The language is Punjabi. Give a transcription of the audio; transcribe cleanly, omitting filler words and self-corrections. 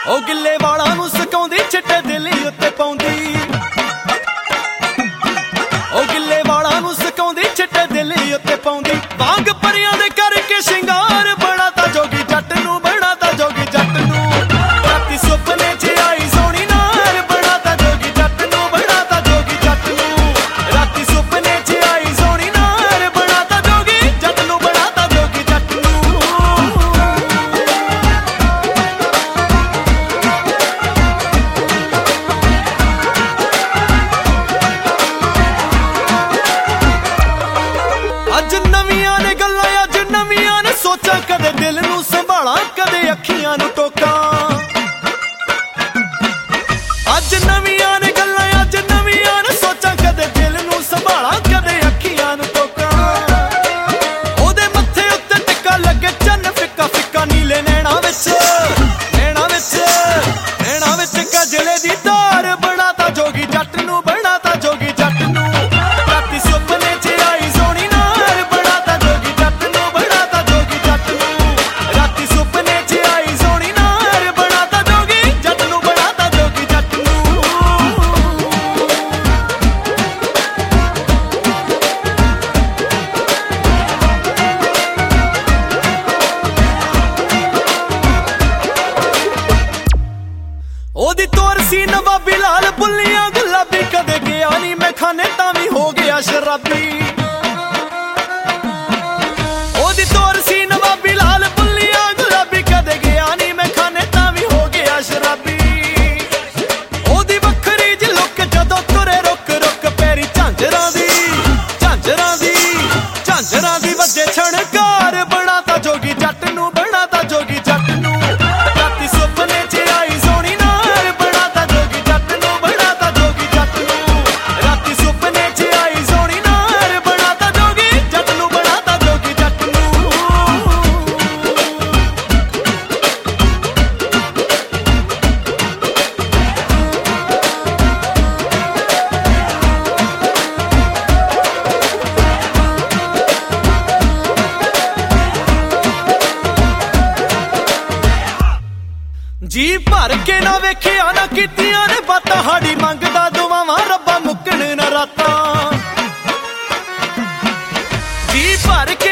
ਉਹ ਗਿੱਲੇ ਵਾਲਾਂ ਨੂੰ ਸੁਕਾਉਂਦੀ ਚਿੱਟੇ ਦਿਲ ਉੱਤੇ ਪਾਉਂਦੀ। ਉਹ ਗਿੱਲੇ ਵਾਲਾਂ ਨੂੰ ਸੁਕਾਉਂਦੀ ਚਿੱਟੇ ਦਿਲ ਉੱਤੇ ਪਾਉਂਦੀ। ਵਾਂਗ ਪਰੀਆਂ ਦੇ ਕਰਕੇ ਸ਼ਿੰਗਾਰ ਬਣਾਤਾ ਜੋਗੀ ਜੱਟ ਨੂੰ, ਬਣਾਤਾ ਜੋਗੀ ਜੱਟ ਨੂੰ। ਰਾਤੀ ਸੁਪਨੇ 'ਚ ਆਈ ਸੋਹਣੀ ਨਾਰ ਬਣਾਤਾ ਜੋਗੀ ਜੱਟ ਨੂੰ, ਬਣਾਤਾ ਜੋਗੀ ਜੱਟ ਨੂੰ। ਰਾਤੀ ਸੁਪਨੇ 'ਚ ਆਈ ਸੋਹਣੀ ਨਾਰ ਬਣਾਤਾ ਜੋਗੀ ਜੱਟ ਨੂੰ, ਬਣਾਤਾ ਜੋਗੀ ਜੱਟ ਨੂੰ। ਅੱਜ ਨਵੀਆਂ ਨੇ ਗੱਲਾਂ, ਅੱਜ ਨਵੀਆਂ ਨੇ ਸੋਚਾਂ, ਕਦੇ ਦਿਲ ਨੂੰ ਸੰਭਾਲਾਂ, ਕਦੇ ਅੱਖੀਆਂ ਨੂੰ ਟੋਕਾਂ। ਅੱਜ ਨਵੀਆਂ ਨੇ ਗੱਲਾਂ, ਅੱਜ ਨਵੀਆਂ ਨੇ ਸੋਚਾਂ, ਕਦੇ ਦਿਲ ਨੂੰ ਸੰਭਾਲਾਂ, ਕਦੇ ਅੱਖੀਆਂ ਨੂੰ ਟੋਕਾਂ। ਉਹਦੇ ਮੱਥੇ ਉੱਤੇ ਟਿੱਕਾ ਲੱਗੇ ਚੰਨ ਫਿੱਕਾ ਫਿੱਕਾ ਨੀਲੇ ਨੈਣਾ ਵਿੱਚ, ਨੈਣਾ ਵਿੱਚ, ਨੈਣਾ ਵਿੱਚ ਕਜਲੇ ਦੀ ਧਾਰ ਬਣਾਤਾ ਜੋਗੀ ਜੱਟ ਨੂੰ, ਬਣਾਤਾ ਜੋਗੀ ਜੱਟ ਨੂੰ। ਰਾਤੀ ਸੁਪਨੇ 'ਚ ਆਈ ਸੋਹਣੀ ਨਾਰ ਬਣਾਤਾ ਜੋਗੀ ਜੱਟ ਨੂੰ, ਬਣਾਤਾ ਜੋਗੀ ਜੱਟ ਨੂੰ। ਰਾਤੀ ਸੁਪਨੇ 'ਚ ਆਈ ਸੋਹਣੀ ਨਾਰ ਬਣਾਤਾ ਜੋਗੀ ਜੱਟ ਨੂੰ, ਬਣਾਤਾ ਜੋਗੀ ਜੱਟ ਨੂੰ। ਉਹਦੀ ਤੋਰ ਸੀ ਨਵਾਬੀ ਲਾਲ ਬੁੱਲੀਆਂ ਗੁਲਾਬੀ, ਕਦੇ ਗਿਆ ਨਹੀਂ ਮੈਂ ਖਾਨੇ ਤਾਂ ਵੀ ਹੋ ਗਿਆ ਸ਼ਰਾਬੀ। ਉਹਦੀ ਤੋਰ ਸੀ ਨਵਾਬੀ ਲਾਲ ਬੁੱਲੀਆਂ ਗੁਲਾਬੀ, ਕਦੇ ਗਿਆ ਨਹੀਂ ਮੈਂ ਖਾਨੇ ਤਾਂ ਵੀ ਹੋ ਗਿਆ ਸ਼ਰਾਬੀ। ਉਹਦੀ ਵੱਖਰੀ ਜਿਹੀ ਲੁੱਕ ਜਦੋਂ ਤੁਰੇ ਰੁਕ ਰੁਕ ਪੈਰੀ ਝਾਂਜਰਾਂ ਦੀ, ਝਾਂਜਰਾਂ ਦੀ, ਝਾਂਜਰਾਂ ਦੀ ਵੱਜੇ ਛਣਕਾਰ ਬਣਾਤਾ ਜੋਗੀ ਜੱਟ ਨੂੰ, ਬਣਾਤਾ ਜੋਗੀ ਜੱਟ ਨੂੰ। ਰਾਤੀ ਸੁਪਨੇ 'ਚ ਆਈ ਸੋਹਣੀ ਨਾਰ ਬਣਾਤਾ ਜੋਗੀ ਜੱਟ ਨੂੰ, ਬਣਾਤਾ ਜੋਗੀ ਜੱਟ ਨੂੰ। ਰਾਤੀ ਸੁਪਨੇ 'ਚ ਆਈ ਸੋਹਣੀ ਨਾਰ ਬਣਾਤਾ ਜੋਗੀ ਜੱਟ ਨੂੰ, ਬਣਾਤਾ ਜੋਗੀ ਜੱਟ ਨੂੰ। ਜੀ ਭਰ ਕੇ ਨਾ ਵੇਖਿਆ ਨਾ ਕੀਤੀਆਂ ਨੇ ਬਾਤਾਂ, ਹਾੜੀ ਮੰਗਦਾ ਦੁਆਵਾਂ ਰੱਬਾ ਮੁੱਕਣ ਨਾ ਰਾਤਾਂ। ਜੀ ਭਰ